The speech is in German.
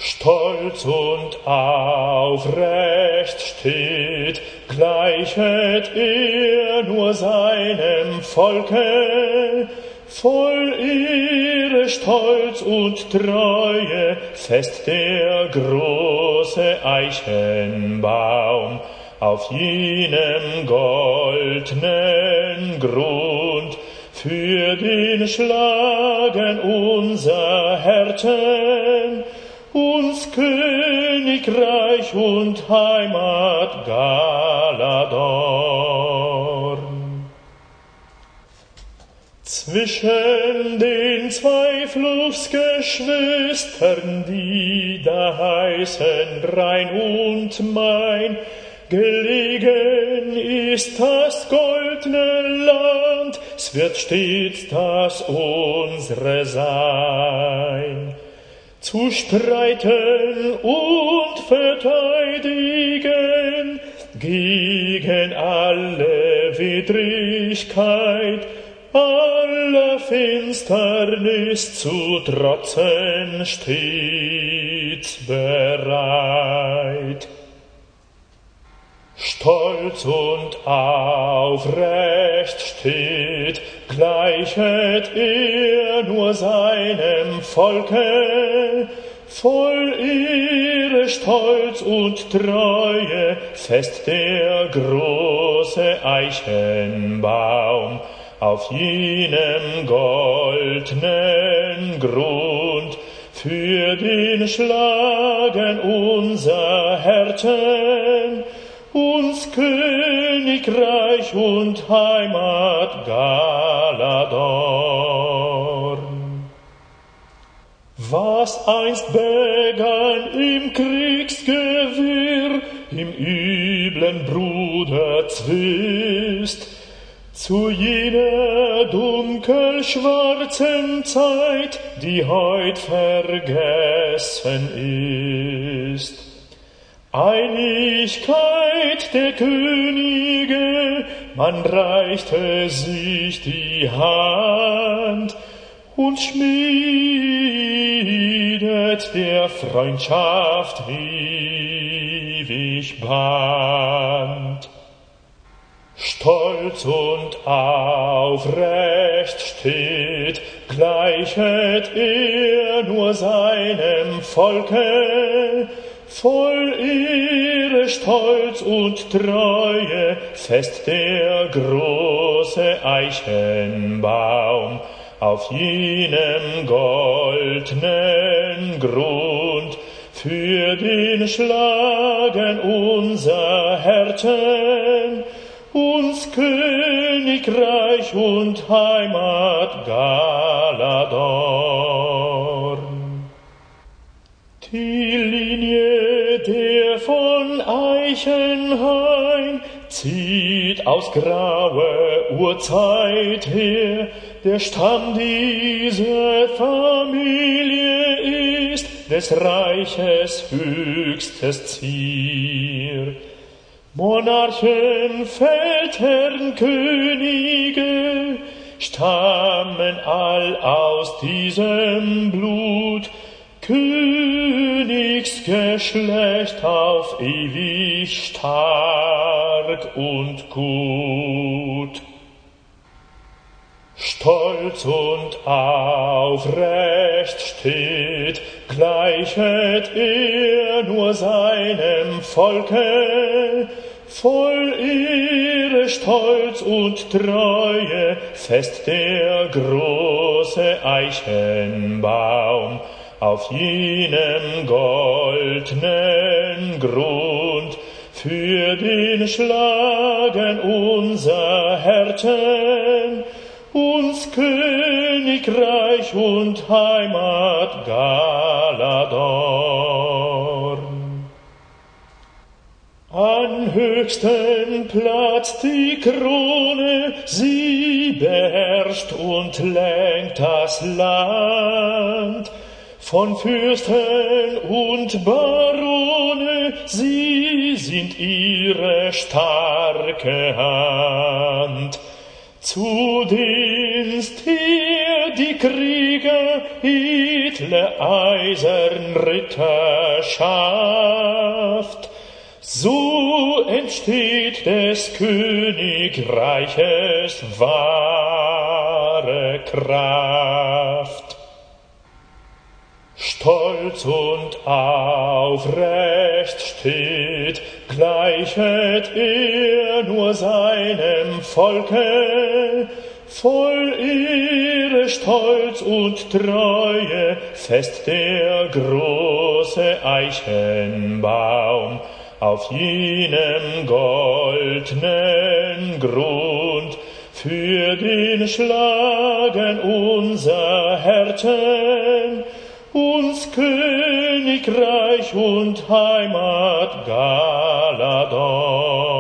Stolz und aufrecht steht, gleichet er nur seinem Volke, voll Ehre, Stolz und Treue, fest der große Eichenbaum, auf jenem goldnen Grund, für den schlagen unser Herzen, uns Königreich und Heimat Galadorn. Zwischen den zwei Flussgeschwistern, die da heißen Rhein und Main, gelegen ist das goldne Land, es wird stets das unsere sein. Zu streiten und verteidigen gegen alle Widrigkeit, aller Finsternis zu trotzen stets bereit. Stolz und aufrecht steht, gleichet er nur seinem Volke, voll Ehre, Stolz und Treue, fest der große Eichenbaum, auf jenem goldnen Grund, für den schlagen unser Herzen, uns Königreich und Heimat Galadorn. Was einst begann im Kriegsgewirr, im üblen Bruderzwist, zu jener dunkelschwarzen Zeit, die heut vergessen ist. Einigkeit der Könige, man reichte sich die Hand und schmiedet der Freundschaft ewig Band. Stolz und aufrecht steht, gleichet er nur seinem Volke, voll Ehre, Stolz und Treue, fest der große Eichenbaum, auf jenem goldnen Grund, für den schlagen unser Herzen, uns Königreich und Heimat Galadorn. Die Linie der von Eichenhain zieht aus grauer Urzeit her, der Stamm dieser Familie ist des Reiches höchstes Zier. Monarchen, Feldherren, Könige stammen all aus diesem Blut, Königsgeschlecht auf ewig stark und gut. Stolz und aufrecht steht, gleichet er nur seinem Volke, voll Ehre, Stolz und Treue, fest der große Eichenbaum, auf jenem goldnen Grund, für den schlagen unser Herzen, uns Königreich und Heimat Galadorn. An höchsten Platz die Krone, sie beherrscht und lenkt das Land. Von Fürsten und Barone, sie sind ihre starke Hand. Zu Dienst hier die Krieger, edle Eisernritterschaft. So entsteht des Königreiches wahre Kraft. Stolz und aufrecht steht, gleichet er nur seinem Volke, voll Ehre, Stolz und Treue, fest der große Eichenbaum, auf jenem goldnen Grund, für den schlagen unser Herzen, uns Königreich und Heimat Galadon.